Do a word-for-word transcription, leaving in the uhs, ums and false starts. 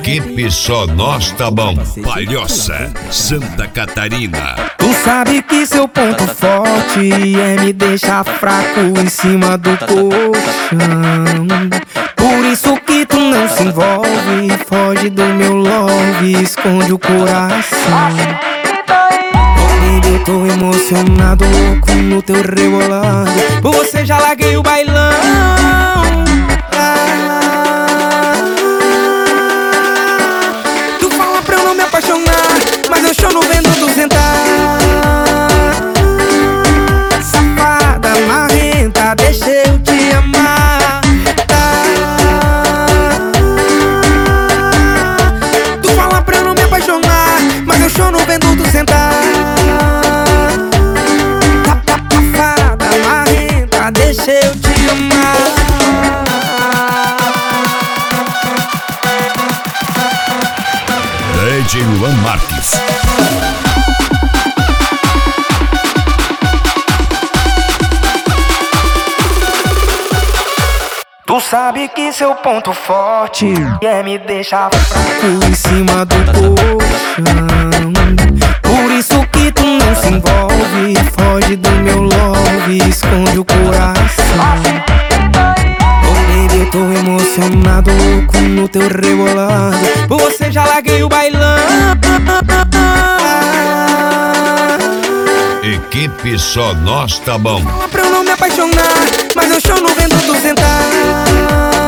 Equipe Só Nós Tá Bom, Palhoça, Santa Catarina. Tu sabe que seu ponto forte é me deixar fraco em cima do colchão. Por isso que tu não se envolve, foge do meu love, esconde o coração. Oh, baby, eu tô emocionado, louco no teu rebolado. Por você já larguei o bailão. Mas eu choro vendo tu sentar. Safada, marrenta, deixa eu te amar. Tu fala pra eu não me apaixonar, mas eu choro vendo tu sentar. Safada, marrenta, deixa eu te amar. D J Luan Marques. Tu sabe que seu ponto forte é me deixar fraco em cima do colchão. Por isso que tu não se envolve, foge do meu love, esconde o coração. Oh baby, eu tô emocionado, louco no teu rebolado. Por você já larguei o bailão. Equipe Só Nós Tá Bom. Fala pra eu não me apaixonar, mas eu choro vendo tu sentar.